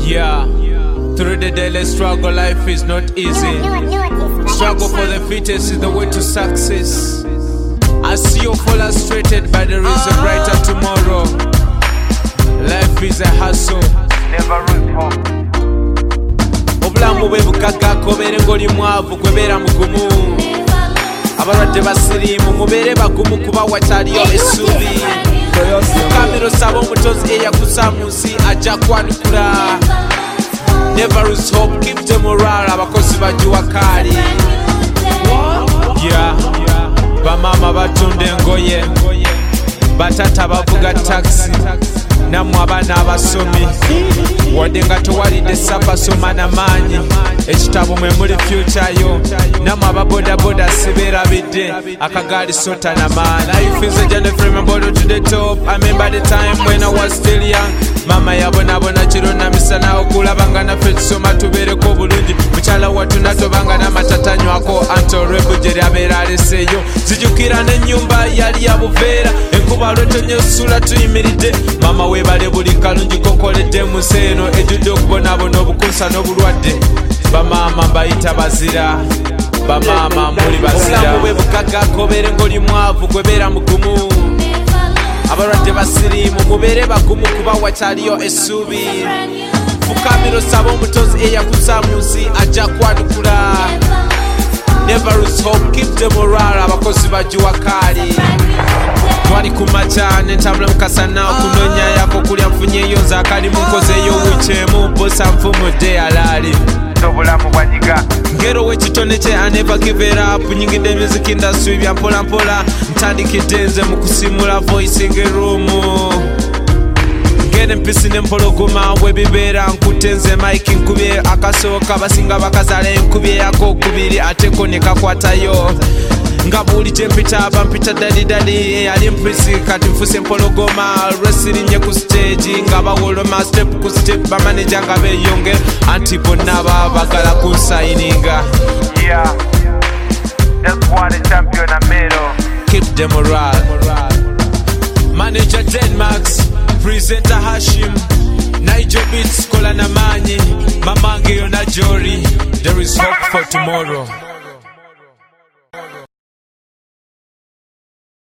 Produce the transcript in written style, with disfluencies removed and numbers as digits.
Yeah, through the daily struggle, life is not easy. Struggle for the fittest is the way to success. I see you frustrated, but there is a brighter tomorrow. Life is a hustle, never lose hope. Obulamu bwe bukakako beere ng'oli mwavu kwebeera mugumu. Abalwadde basiriimu mubeere bagumu kuba wakyaliyo essuubi. Kamero saba omutozi eyakusa mu nsi ajja kwanukula. Never lose hope, keep the morale, abakozi bagiwa kaali. Yeah, bamama batunda engoye, batata bavuga taxi, nammwe abaana abasomi. Wadde nga towalidde sapa soma n'amaanyi, ekitabo mwe muli future yo. Nammwe ababodaboda sibeerabidde, akagaali sota n'amaanyi. Life is a journey from the bottom to the top. I remember the time when I was still young. Mama yabonabona kiro na misana okulabanga naffe tusoma tubeereko bulungi. Mukyala wattu natobanga n'amatatanywako anti olw'ebbujje lyabeera aleseeyo. Zijjukira n'ennyumba yali ya buveera, enkuba lwetonye osula tuyimiridde. Mama weebale buli kalungi kokoledde mu nsi eno ejjudde okubonaabona obukunsa n'obulwadde. Bamaama mbayita bazira, bamaama muli bazira. Obulamu bwe bukakako beere ng'oli mwavu gwebeera mugumu. Abalwadde basiriimu mubeere bagumu kuba wakyaliyo essuubi. Fukamiro saba omutozi eyakusa mu nsi ajja kwanukula. Never lose hope, keep the morale, abakozi bagiwa kaali. Twali ku makya n'entambula mukasana okunoonya yako kulya nfunyeeyo nze akalimu nkozeeyo wikyemu bosa nfumudde alaali. Obulamu bwanyiga ngero w'ekitone kye I never give it up. Nyingidde music industry bya mpola mpola, ntandikidde nze mu kusimula voicing room. Ngene mpisi n'empologoma bwe bibeera nkutte nze mike nkubye akasooka, basinga bakazala enkubye yako okubiri ateko ne kakwatayo. Nga buli kyempita bampita dadidadi eyali mpisi kati nfuse empologoma. Lwesirinye ku stage nga bawoloma step ku step, bamaneja nga beeyonge anti bonna babagala kunsayininga. Yeah, that's why the champion amero. Keep the morale. Manager Denmax, presenter Hashim, Nigel Beats kola na manyi, mamange yona Jory. There is hope for tomorrow.